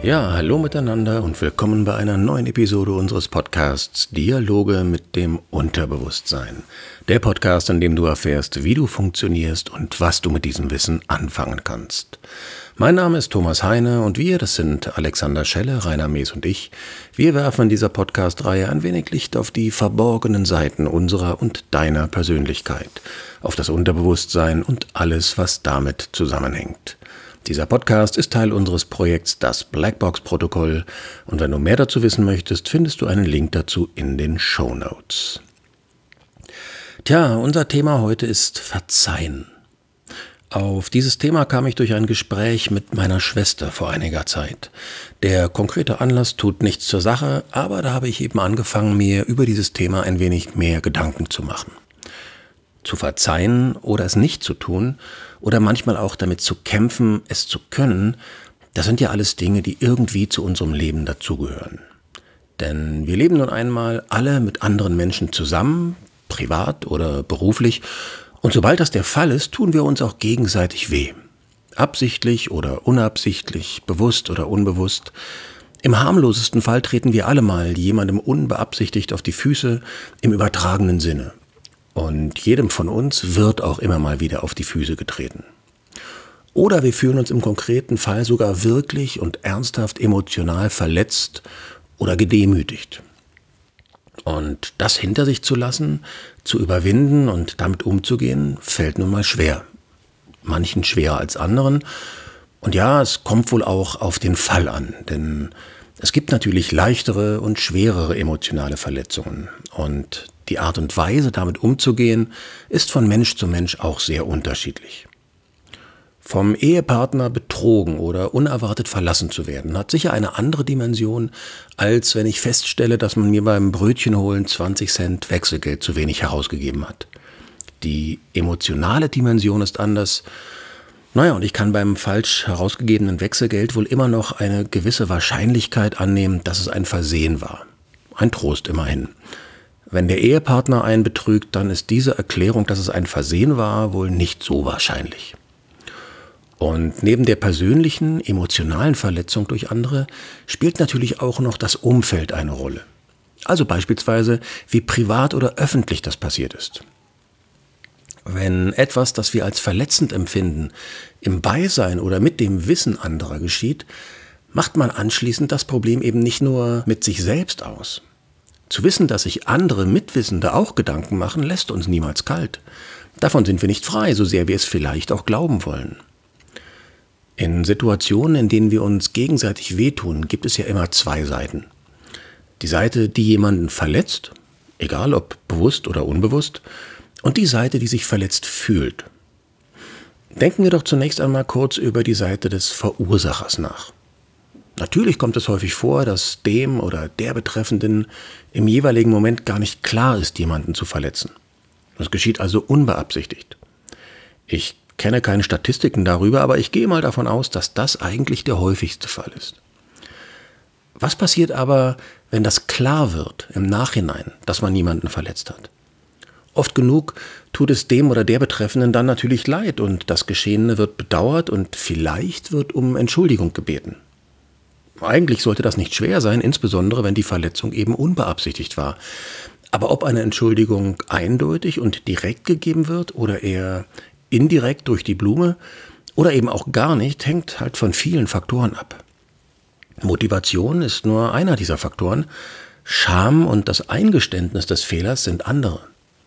Ja, hallo miteinander und willkommen bei einer neuen Episode unseres Podcasts Dialoge mit dem Unterbewusstsein. Der Podcast, in dem du erfährst, wie du funktionierst und was du mit diesem Wissen anfangen kannst. Mein Name ist Thomas Heine und wir, das sind Alexander Schelle, Rainer Mees und ich. Wir werfen in dieser Podcast-Reihe ein wenig Licht auf die verborgenen Seiten unserer und deiner Persönlichkeit, auf das Unterbewusstsein und alles, was damit zusammenhängt. Dieser Podcast ist Teil unseres Projekts Das Blackbox-Protokoll und wenn du mehr dazu wissen möchtest, findest du einen Link dazu in den Shownotes. Tja, unser Thema heute ist Verzeihen. Auf dieses Thema kam ich durch ein Gespräch mit meiner Schwester vor einiger Zeit. Der konkrete Anlass tut nichts zur Sache, aber da habe ich eben angefangen, mir über dieses Thema ein wenig mehr Gedanken zu machen. Zu verzeihen oder es nicht zu tun oder manchmal auch damit zu kämpfen, es zu können, das sind ja alles Dinge, die irgendwie zu unserem Leben dazugehören. Denn wir leben nun einmal alle mit anderen Menschen zusammen, privat oder beruflich, und sobald das der Fall ist, tun wir uns auch gegenseitig weh. Absichtlich oder unabsichtlich, bewusst oder unbewusst. Im harmlosesten Fall treten wir alle mal jemandem unbeabsichtigt auf die Füße im übertragenen Sinne. Und jedem von uns wird auch immer mal wieder auf die Füße getreten. Oder wir fühlen uns im konkreten Fall sogar wirklich und ernsthaft emotional verletzt oder gedemütigt. Und das hinter sich zu lassen, zu überwinden und damit umzugehen, fällt nun mal schwer. Manchen schwerer als anderen. Und ja, es kommt wohl auch auf den Fall an, denn es gibt natürlich leichtere und schwerere emotionale Verletzungen. Und die Art und Weise, damit umzugehen, ist von Mensch zu Mensch auch sehr unterschiedlich. Vom Ehepartner betrogen oder unerwartet verlassen zu werden, hat sicher eine andere Dimension, als wenn ich feststelle, dass man mir beim Brötchenholen 20 Cent Wechselgeld zu wenig herausgegeben hat. Die emotionale Dimension ist anders. Und ich kann beim falsch herausgegebenen Wechselgeld wohl immer noch eine gewisse Wahrscheinlichkeit annehmen, dass es ein Versehen war. Ein Trost immerhin. Wenn der Ehepartner einen betrügt, dann ist diese Erklärung, dass es ein Versehen war, wohl nicht so wahrscheinlich. Und neben der persönlichen, emotionalen Verletzung durch andere spielt natürlich auch noch das Umfeld eine Rolle. Also beispielsweise, wie privat oder öffentlich das passiert ist. Wenn etwas, das wir als verletzend empfinden, im Beisein oder mit dem Wissen anderer geschieht, macht man anschließend das Problem eben nicht nur mit sich selbst aus. Zu wissen, dass sich andere Mitwissende auch Gedanken machen, lässt uns niemals kalt. Davon sind wir nicht frei, so sehr wir es vielleicht auch glauben wollen. In Situationen, in denen wir uns gegenseitig wehtun, gibt es ja immer zwei Seiten. Die Seite, die jemanden verletzt, egal ob bewusst oder unbewusst, und die Seite, die sich verletzt fühlt. Denken wir doch zunächst einmal kurz über die Seite des Verursachers nach. Natürlich kommt es häufig vor, dass dem oder der Betreffenden im jeweiligen Moment gar nicht klar ist, jemanden zu verletzen. Das geschieht also unbeabsichtigt. Ich kenne keine Statistiken darüber, aber ich gehe mal davon aus, dass das eigentlich der häufigste Fall ist. Was passiert aber, wenn das klar wird im Nachhinein, dass man jemanden verletzt hat? Oft genug tut es dem oder der Betreffenden dann natürlich leid und das Geschehene wird bedauert und vielleicht wird um Entschuldigung gebeten. Eigentlich sollte das nicht schwer sein, insbesondere wenn die Verletzung eben unbeabsichtigt war. Aber ob eine Entschuldigung eindeutig und direkt gegeben wird oder eher indirekt durch die Blume oder eben auch gar nicht, hängt halt von vielen Faktoren ab. Motivation ist nur einer dieser Faktoren. Scham und das Eingeständnis des Fehlers sind andere.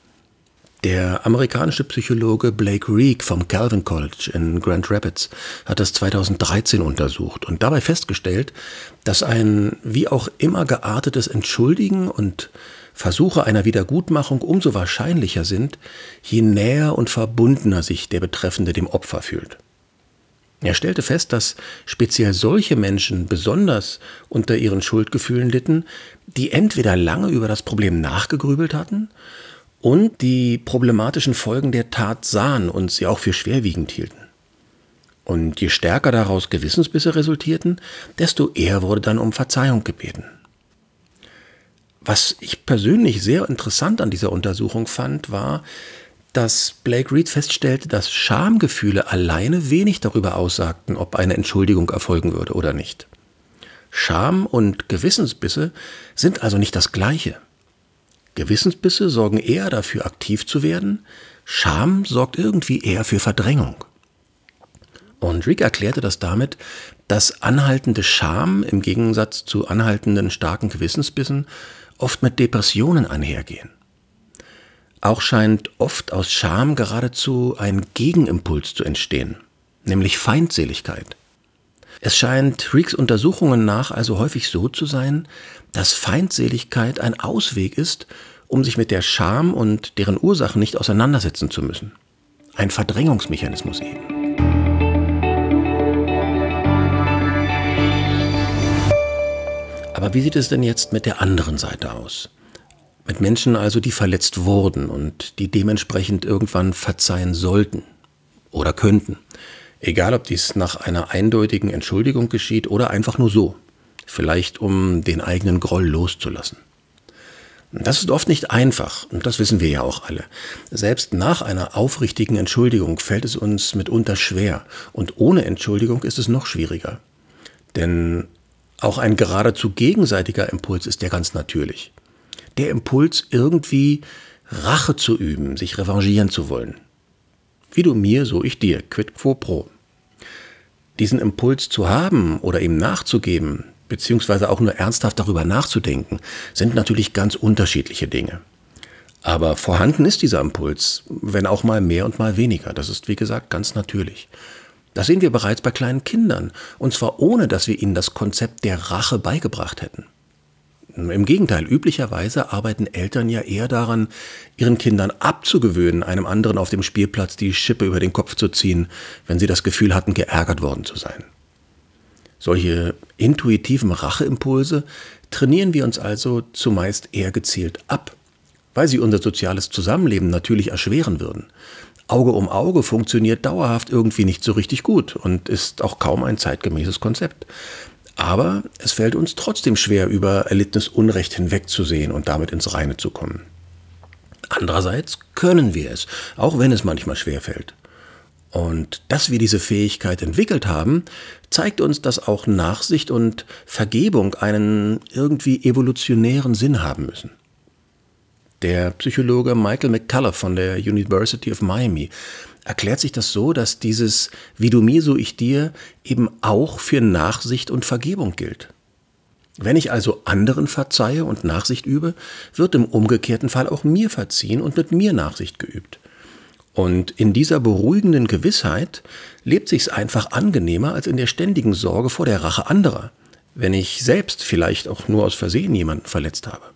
Der amerikanische Psychologe Blake Reek vom Calvin College in Grand Rapids hat das 2013 untersucht und dabei festgestellt, dass ein wie auch immer geartetes Entschuldigen und Versuche einer Wiedergutmachung umso wahrscheinlicher sind, je näher und verbundener sich der Betreffende dem Opfer fühlt. Er stellte fest, dass speziell solche Menschen besonders unter ihren Schuldgefühlen litten, die entweder lange über das Problem nachgegrübelt hatten und die problematischen Folgen der Tat sahen und sie auch für schwerwiegend hielten. Und je stärker daraus Gewissensbisse resultierten, desto eher wurde dann um Verzeihung gebeten. Was ich persönlich sehr interessant an dieser Untersuchung fand, war, dass Blake Reek feststellte, dass Schamgefühle alleine wenig darüber aussagten, ob eine Entschuldigung erfolgen würde oder nicht. Scham und Gewissensbisse sind also nicht das Gleiche. Gewissensbisse sorgen eher dafür, aktiv zu werden. Scham sorgt irgendwie eher für Verdrängung. Und Rick erklärte das damit, dass anhaltende Scham im Gegensatz zu anhaltenden starken Gewissensbissen oft mit Depressionen einhergehen. Auch scheint oft aus Scham geradezu ein Gegenimpuls zu entstehen, nämlich Feindseligkeit. Es scheint Ricks Untersuchungen nach also häufig so zu sein, dass Feindseligkeit ein Ausweg ist, um sich mit der Scham und deren Ursachen nicht auseinandersetzen zu müssen. Ein Verdrängungsmechanismus eben. Aber wie sieht es denn jetzt mit der anderen Seite aus? Mit Menschen also, die verletzt wurden und die dementsprechend irgendwann verzeihen sollten oder könnten. Egal, ob dies nach einer eindeutigen Entschuldigung geschieht oder einfach nur so. Vielleicht um den eigenen Groll loszulassen. Das ist oft nicht einfach und das wissen wir ja auch alle. Selbst nach einer aufrichtigen Entschuldigung fällt es uns mitunter schwer und ohne Entschuldigung ist es noch schwieriger. Denn auch ein geradezu gegenseitiger Impuls ist ja ganz natürlich. Der Impuls, irgendwie Rache zu üben, sich revanchieren zu wollen. Wie du mir, so ich dir, quid quo pro. Diesen Impuls zu haben oder ihm nachzugeben, beziehungsweise auch nur ernsthaft darüber nachzudenken, sind natürlich ganz unterschiedliche Dinge. Aber vorhanden ist dieser Impuls, wenn auch mal mehr und mal weniger. Das ist, wie gesagt, ganz natürlich. Das sehen wir bereits bei kleinen Kindern, und zwar ohne, dass wir ihnen das Konzept der Rache beigebracht hätten. Im Gegenteil, üblicherweise arbeiten Eltern ja eher daran, ihren Kindern abzugewöhnen, einem anderen auf dem Spielplatz die Schippe über den Kopf zu ziehen, wenn sie das Gefühl hatten, geärgert worden zu sein. Solche intuitiven Racheimpulse trainieren wir uns also zumeist eher gezielt ab, weil sie unser soziales Zusammenleben natürlich erschweren würden. Auge um Auge funktioniert dauerhaft irgendwie nicht so richtig gut und ist auch kaum ein zeitgemäßes Konzept. Aber es fällt uns trotzdem schwer, über erlittenes Unrecht hinwegzusehen und damit ins Reine zu kommen. Andererseits können wir es, auch wenn es manchmal schwer fällt. Und dass wir diese Fähigkeit entwickelt haben, zeigt uns, dass auch Nachsicht und Vergebung einen irgendwie evolutionären Sinn haben müssen. Der Psychologe Michael McCullough von der University of Miami erklärt sich das so, dass dieses "Wie du mir, so ich dir" eben auch für Nachsicht und Vergebung gilt. Wenn ich also anderen verzeihe und Nachsicht übe, wird im umgekehrten Fall auch mir verziehen und mit mir Nachsicht geübt. Und in dieser beruhigenden Gewissheit lebt sich's einfach angenehmer als in der ständigen Sorge vor der Rache anderer, wenn ich selbst vielleicht auch nur aus Versehen jemanden verletzt habe.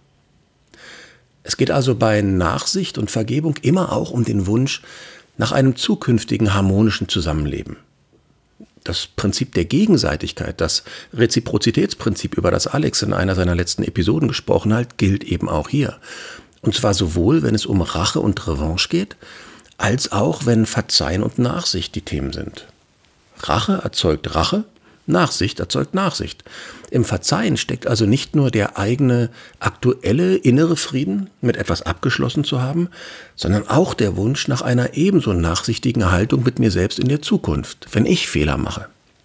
Es geht also bei Nachsicht und Vergebung immer auch um den Wunsch nach einem zukünftigen harmonischen Zusammenleben. Das Prinzip der Gegenseitigkeit, das Reziprozitätsprinzip, über das Alex in einer seiner letzten Episoden gesprochen hat, gilt eben auch hier. Und zwar sowohl, wenn es um Rache und Revanche geht, als auch, wenn Verzeihen und Nachsicht die Themen sind. Rache erzeugt Rache, Nachsicht erzeugt Nachsicht. Im Verzeihen steckt also nicht nur der eigene aktuelle innere Frieden, mit etwas abgeschlossen zu haben, sondern auch der Wunsch nach einer ebenso nachsichtigen Haltung mit mir selbst in der Zukunft, wenn ich Fehler mache.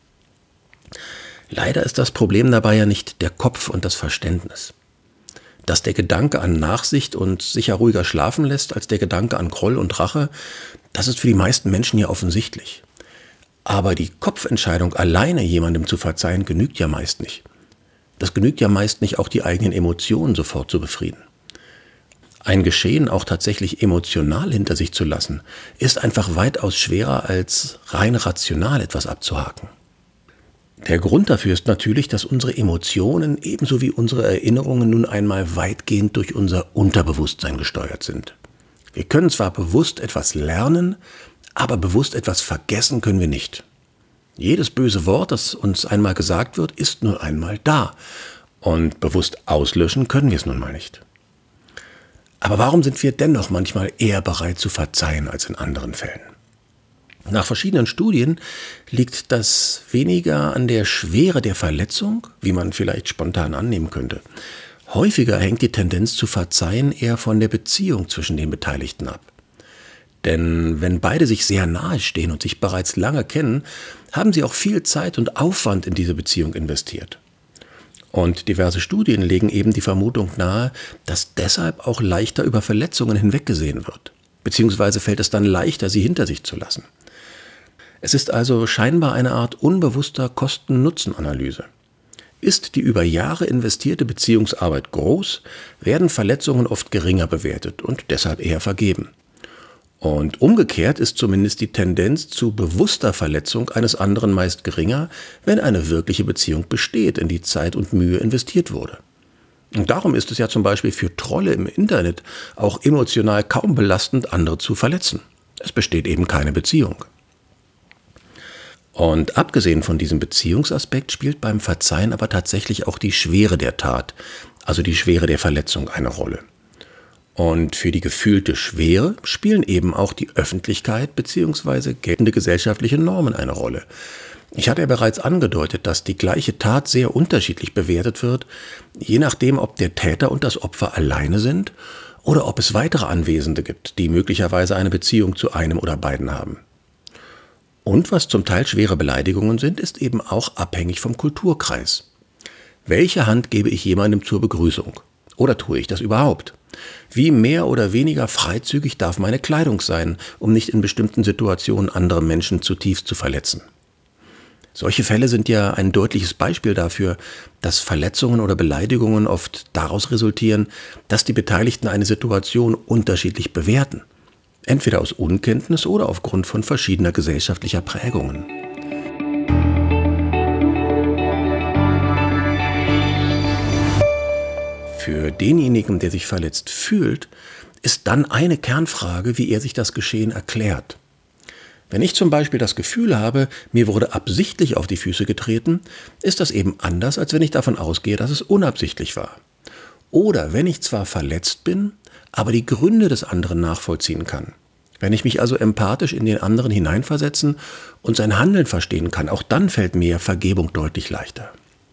Leider ist das Problem dabei ja nicht der Kopf und das Verständnis. Dass der Gedanke an Nachsicht uns sicher ruhiger schlafen lässt als der Gedanke an Groll und Rache, das ist für die meisten Menschen ja offensichtlich. Aber die Kopfentscheidung, alleine jemandem zu verzeihen, genügt ja meist nicht. Das genügt ja meist nicht, auch die eigenen Emotionen sofort zu befrieden. Ein Geschehen auch tatsächlich emotional hinter sich zu lassen, ist einfach weitaus schwerer, als rein rational etwas abzuhaken. Der Grund dafür ist natürlich, dass unsere Emotionen ebenso wie unsere Erinnerungen nun einmal weitgehend durch unser Unterbewusstsein gesteuert sind. Wir können zwar bewusst etwas lernen, aber bewusst etwas vergessen können wir nicht. Jedes böse Wort, das uns einmal gesagt wird, ist nun einmal da. Und bewusst auslöschen können wir es nun mal nicht. Aber warum sind wir dennoch manchmal eher bereit zu verzeihen als in anderen Fällen? Nach verschiedenen Studien liegt das weniger an der Schwere der Verletzung, wie man vielleicht spontan annehmen könnte. Häufiger hängt die Tendenz zu verzeihen eher von der Beziehung zwischen den Beteiligten ab. Denn wenn beide sich sehr nahe stehen und sich bereits lange kennen, haben sie auch viel Zeit und Aufwand in diese Beziehung investiert. Und diverse Studien legen eben die Vermutung nahe, dass deshalb auch leichter über Verletzungen hinweggesehen wird. Beziehungsweise fällt es dann leichter, sie hinter sich zu lassen. Es ist also scheinbar eine Art unbewusster Kosten-Nutzen-Analyse. Ist die über Jahre investierte Beziehungsarbeit groß, werden Verletzungen oft geringer bewertet und deshalb eher vergeben. Und umgekehrt ist zumindest die Tendenz zu bewusster Verletzung eines anderen meist geringer, wenn eine wirkliche Beziehung besteht, in die Zeit und Mühe investiert wurde. Und darum ist es ja zum Beispiel für Trolle im Internet auch emotional kaum belastend, andere zu verletzen. Es besteht eben keine Beziehung. Und abgesehen von diesem Beziehungsaspekt spielt beim Verzeihen aber tatsächlich auch die Schwere der Tat, also die Schwere der Verletzung, eine Rolle. Und für die gefühlte Schwere spielen eben auch die Öffentlichkeit bzw. geltende gesellschaftliche Normen eine Rolle. Ich hatte ja bereits angedeutet, dass die gleiche Tat sehr unterschiedlich bewertet wird, je nachdem, ob der Täter und das Opfer alleine sind oder ob es weitere Anwesende gibt, die möglicherweise eine Beziehung zu einem oder beiden haben. Und was zum Teil schwere Beleidigungen sind, ist eben auch abhängig vom Kulturkreis. Welche Hand gebe ich jemandem zur Begrüßung? Oder tue ich das überhaupt? Wie mehr oder weniger freizügig darf meine Kleidung sein, um nicht in bestimmten Situationen andere Menschen zutiefst zu verletzen? Solche Fälle sind ja ein deutliches Beispiel dafür, dass Verletzungen oder Beleidigungen oft daraus resultieren, dass die Beteiligten eine Situation unterschiedlich bewerten. Entweder aus Unkenntnis oder aufgrund von verschiedener gesellschaftlicher Prägungen. Für denjenigen, der sich verletzt fühlt, ist dann eine Kernfrage, wie er sich das Geschehen erklärt. Wenn ich zum Beispiel das Gefühl habe, mir wurde absichtlich auf die Füße getreten, ist das eben anders, als wenn ich davon ausgehe, dass es unabsichtlich war. Oder wenn ich zwar verletzt bin, aber die Gründe des anderen nachvollziehen kann. Wenn ich mich also empathisch in den anderen hineinversetzen und sein Handeln verstehen kann, auch dann fällt mir Vergebung deutlich leichter.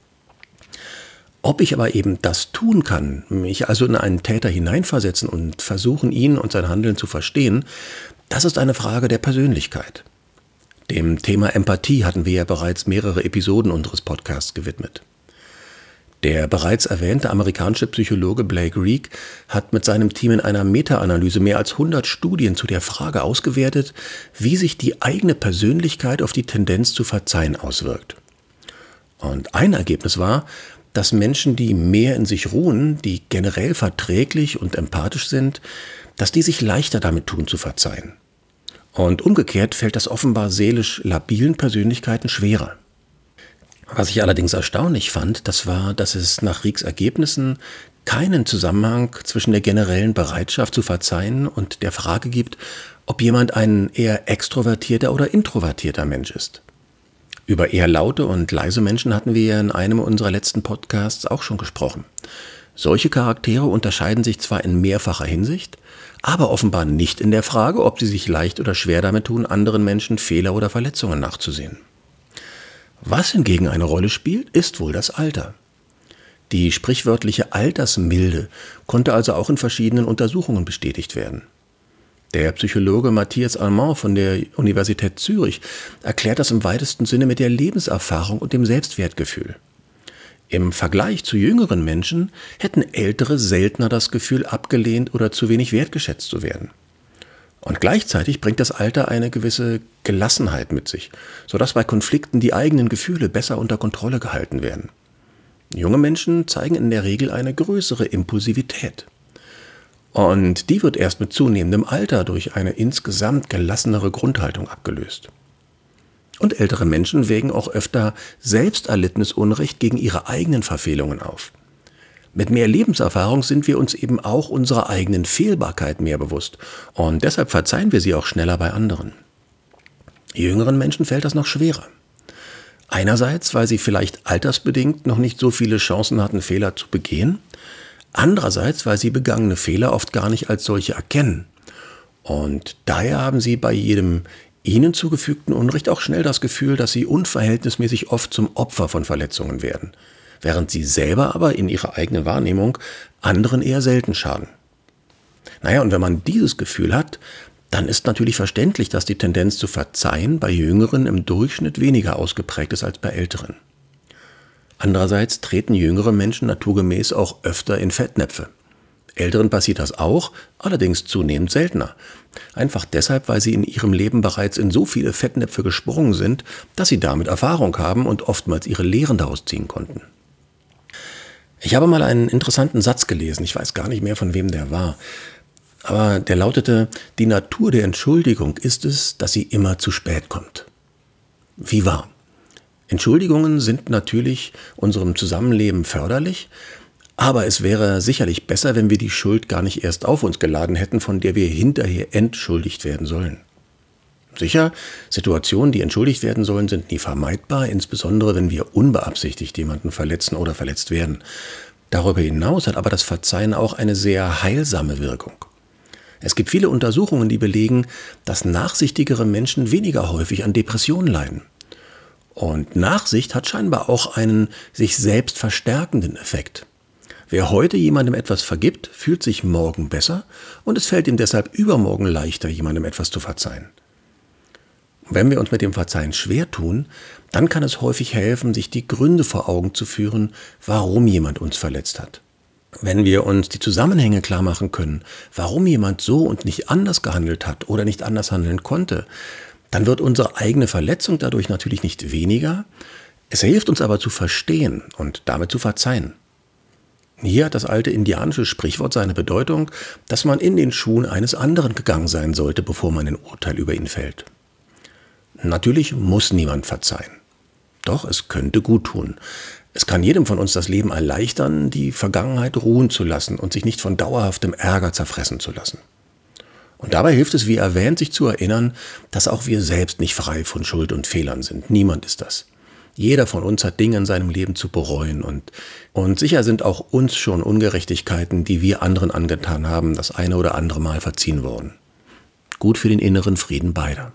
Ob ich aber eben das tun kann, mich also in einen Täter hineinversetzen und versuchen, ihn und sein Handeln zu verstehen, das ist eine Frage der Persönlichkeit. Dem Thema Empathie hatten wir ja bereits mehrere Episoden unseres Podcasts gewidmet. Der bereits erwähnte amerikanische Psychologe Blake Reek hat mit seinem Team in einer Meta-Analyse mehr als 100 Studien zu der Frage ausgewertet, wie sich die eigene Persönlichkeit auf die Tendenz zu verzeihen auswirkt. Und ein Ergebnis war, dass Menschen, die mehr in sich ruhen, die generell verträglich und empathisch sind, dass die sich leichter damit tun zu verzeihen. Und umgekehrt fällt das offenbar seelisch labilen Persönlichkeiten schwerer. Was ich allerdings erstaunlich fand, das war, dass es nach Rieks Ergebnissen keinen Zusammenhang zwischen der generellen Bereitschaft zu verzeihen und der Frage gibt, ob jemand ein eher extrovertierter oder introvertierter Mensch ist. Über eher laute und leise Menschen hatten wir ja in einem unserer letzten Podcasts auch schon gesprochen. Solche Charaktere unterscheiden sich zwar in mehrfacher Hinsicht, aber offenbar nicht in der Frage, ob sie sich leicht oder schwer damit tun, anderen Menschen Fehler oder Verletzungen nachzusehen. Was hingegen eine Rolle spielt, ist wohl das Alter. Die sprichwörtliche Altersmilde konnte also auch in verschiedenen Untersuchungen bestätigt werden. Der Psychologe Matthias Allemand von der Universität Zürich erklärt das im weitesten Sinne mit der Lebenserfahrung und dem Selbstwertgefühl. Im Vergleich zu jüngeren Menschen hätten Ältere seltener das Gefühl, abgelehnt oder zu wenig wertgeschätzt zu werden. Und gleichzeitig bringt das Alter eine gewisse Gelassenheit mit sich, sodass bei Konflikten die eigenen Gefühle besser unter Kontrolle gehalten werden. Junge Menschen zeigen in der Regel eine größere Impulsivität. Und die wird erst mit zunehmendem Alter durch eine insgesamt gelassenere Grundhaltung abgelöst. Und ältere Menschen wägen auch öfter selbst erlittenes Unrecht gegen ihre eigenen Verfehlungen auf. Mit mehr Lebenserfahrung sind wir uns eben auch unserer eigenen Fehlbarkeit mehr bewusst und deshalb verzeihen wir sie auch schneller bei anderen. Jüngeren Menschen fällt das noch schwerer. Einerseits, weil sie vielleicht altersbedingt noch nicht so viele Chancen hatten, Fehler zu begehen. Andererseits, weil sie begangene Fehler oft gar nicht als solche erkennen. Und daher haben sie bei jedem ihnen zugefügten Unrecht auch schnell das Gefühl, dass sie unverhältnismäßig oft zum Opfer von Verletzungen werden, während sie selber aber in ihrer eigenen Wahrnehmung anderen eher selten schaden. Naja, und wenn man dieses Gefühl hat, dann ist natürlich verständlich, dass die Tendenz zu verzeihen bei Jüngeren im Durchschnitt weniger ausgeprägt ist als bei Älteren. Andererseits treten jüngere Menschen naturgemäß auch öfter in Fettnäpfe. Älteren passiert das auch, allerdings zunehmend seltener. Einfach deshalb, weil sie in ihrem Leben bereits in so viele Fettnäpfe gesprungen sind, dass sie damit Erfahrung haben und oftmals ihre Lehren daraus ziehen konnten. Ich habe mal einen interessanten Satz gelesen, ich weiß gar nicht mehr, von wem der war. Aber der lautete: Die Natur der Entschuldigung ist es, dass sie immer zu spät kommt. Wie wahr? Entschuldigungen sind natürlich unserem Zusammenleben förderlich, aber es wäre sicherlich besser, wenn wir die Schuld gar nicht erst auf uns geladen hätten, von der wir hinterher entschuldigt werden sollen. Sicher, Situationen, die entschuldigt werden sollen, sind nie vermeidbar, insbesondere wenn wir unbeabsichtigt jemanden verletzen oder verletzt werden. Darüber hinaus hat aber das Verzeihen auch eine sehr heilsame Wirkung. Es gibt viele Untersuchungen, die belegen, dass nachsichtigere Menschen weniger häufig an Depressionen leiden. Und Nachsicht hat scheinbar auch einen sich selbst verstärkenden Effekt. Wer heute jemandem etwas vergibt, fühlt sich morgen besser und es fällt ihm deshalb übermorgen leichter, jemandem etwas zu verzeihen. Wenn wir uns mit dem Verzeihen schwer tun, dann kann es häufig helfen, sich die Gründe vor Augen zu führen, warum jemand uns verletzt hat. Wenn wir uns die Zusammenhänge klar machen können, warum jemand so und nicht anders gehandelt hat oder nicht anders handeln konnte, dann wird unsere eigene Verletzung dadurch natürlich nicht weniger. Es hilft uns aber zu verstehen und damit zu verzeihen. Hier hat das alte indianische Sprichwort seine Bedeutung, dass man in den Schuhen eines anderen gegangen sein sollte, bevor man ein Urteil über ihn fällt. Natürlich muss niemand verzeihen. Doch es könnte gut tun. Es kann jedem von uns das Leben erleichtern, die Vergangenheit ruhen zu lassen und sich nicht von dauerhaftem Ärger zerfressen zu lassen. Und dabei hilft es, wie erwähnt, sich zu erinnern, dass auch wir selbst nicht frei von Schuld und Fehlern sind. Niemand ist das. Jeder von uns hat Dinge in seinem Leben zu bereuen und sicher sind auch uns schon Ungerechtigkeiten, die wir anderen angetan haben, das eine oder andere Mal verziehen worden. Gut für den inneren Frieden beider.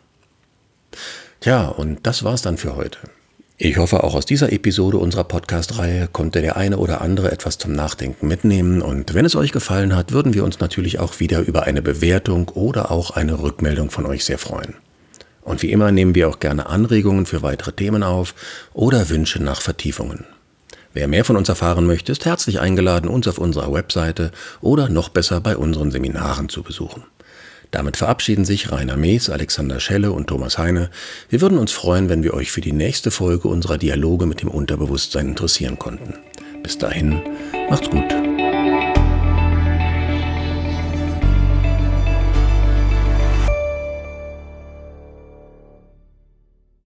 Tja, und das war's dann für heute. Ich hoffe, auch aus dieser Episode unserer Podcast-Reihe konnte der eine oder andere etwas zum Nachdenken mitnehmen. Und wenn es euch gefallen hat, würden wir uns natürlich auch wieder über eine Bewertung oder auch eine Rückmeldung von euch sehr freuen. Und wie immer nehmen wir auch gerne Anregungen für weitere Themen auf oder Wünsche nach Vertiefungen. Wer mehr von uns erfahren möchte, ist herzlich eingeladen, uns auf unserer Webseite oder noch besser bei unseren Seminaren zu besuchen. Damit verabschieden sich Rainer Mees, Alexander Schelle und Thomas Heine. Wir würden uns freuen, wenn wir euch für die nächste Folge unserer Dialoge mit dem Unterbewusstsein interessieren konnten. Bis dahin, macht's gut.